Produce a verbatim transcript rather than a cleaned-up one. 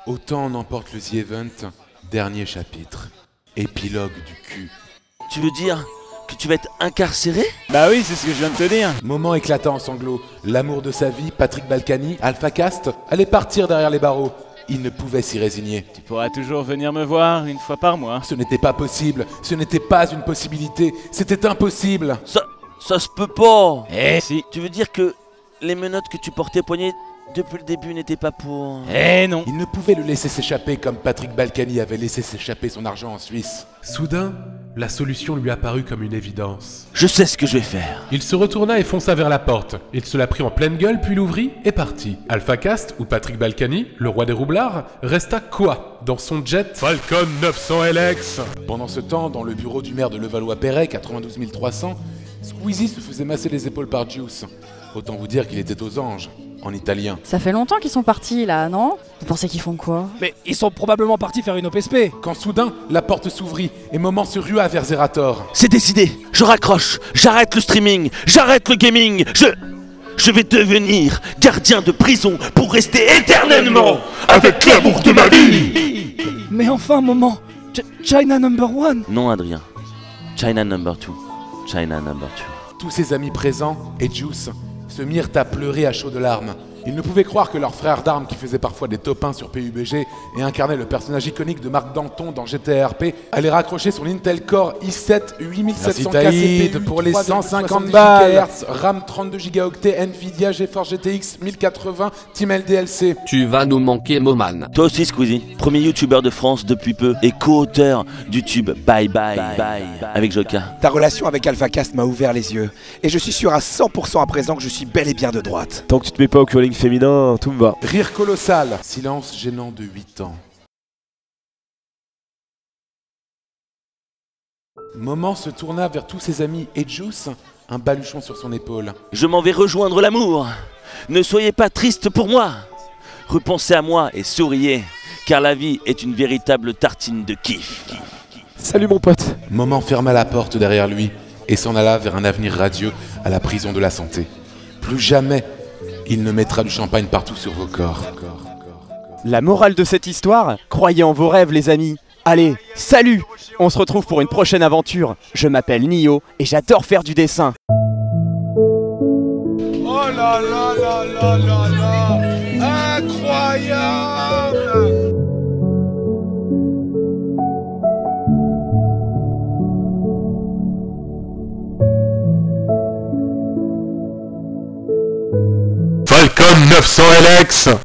Autant en emporte le The Event, dernier chapitre. Épilogue du cul. Tu veux dire que tu vas être incarcéré? Bah oui, c'est ce que je viens de te dire. Moment éclatant en sanglots. L'amour de sa vie, Patrick Balkany, Alpha Cast, allait partir derrière les barreaux. Il ne pouvait s'y résigner. Tu pourras toujours venir me voir une fois par mois. Ce n'était pas possible. Ce n'était pas une possibilité. C'était impossible. Ça, ça se peut pas. Eh si. Tu veux dire que les menottes que tu portais au poignet depuis le début n'étaient pas pour... Eh non. Il ne pouvait le laisser s'échapper comme Patrick Balkany avait laissé s'échapper son argent en Suisse. Soudain, la solution lui apparut comme une évidence. Je sais ce que je vais faire. Il se retourna et fonça vers la porte. Il se la prit en pleine gueule, puis l'ouvrit et partit. Alpha Cast, ou Patrick Balkany, le roi des roublards, resta quoi dans son jet Falcon neuf cents L X. Pendant ce temps, dans le bureau du maire de Levallois-Perret, quatre-vingt-douze mille trois cents, Squeezie se faisait masser les épaules par Juice. Autant vous dire qu'il était aux anges, en italien. Ça fait longtemps qu'ils sont partis là, non? Vous pensez qu'ils font quoi? Mais ils sont probablement partis faire une O P S P. Quand soudain, la porte s'ouvrit et Moment se rua vers Zerator. C'est décidé. Je raccroche. J'arrête le streaming. J'arrête le gaming. Je... Je vais devenir gardien de prison pour rester éternellement avec l'amour de ma vie. Mais enfin, Moment, Ch- China number one. Non, Adrien. China number two. China number two. Tous ses amis présents et Juice se mirent à pleurer à chaudes larmes. Ils ne pouvaient croire que leur frère d'armes, qui faisait parfois des top un sur P U B G et incarnait le personnage iconique de Marc Danton dans G T A R P, allait raccrocher son Intel Core i sept huit mille sept cents K C P U pour les cent cinquante balles, gigahertz, RAM trente-deux gigaoctets, Nvidia GeForce G T X mille quatre-vingts, Team L D L C. Tu vas nous manquer, Moman. Toi aussi, Squeezie. Premier youtubeur de France depuis peu et co-auteur du tube Bye Bye Bye avec Joka. Ta relation avec Alpha Cast m'a ouvert les yeux. Et je suis sûr à cent pour cent à présent que je suis bel et bien de droite. Tant que tu te mets pas au curling féminin, tout me va. Rire colossal. Silence gênant de huit ans. Moment se tourna vers tous ses amis et Juice, un baluchon sur son épaule. Je m'en vais rejoindre l'amour. Ne soyez pas triste pour moi. Repensez à moi et souriez, car la vie est une véritable tartine de kiff. Salut mon pote. Moment ferma la porte derrière lui et s'en alla vers un avenir radieux à la prison de la santé. Plus jamais, il ne mettra du champagne partout sur vos corps. La morale de cette histoire, croyez en vos rêves les amis. Allez, salut. On se retrouve pour une prochaine aventure. Je m'appelle Nio et j'adore faire du dessin. Oh là là là là là là, incroyable! Falcon neuf cents L X.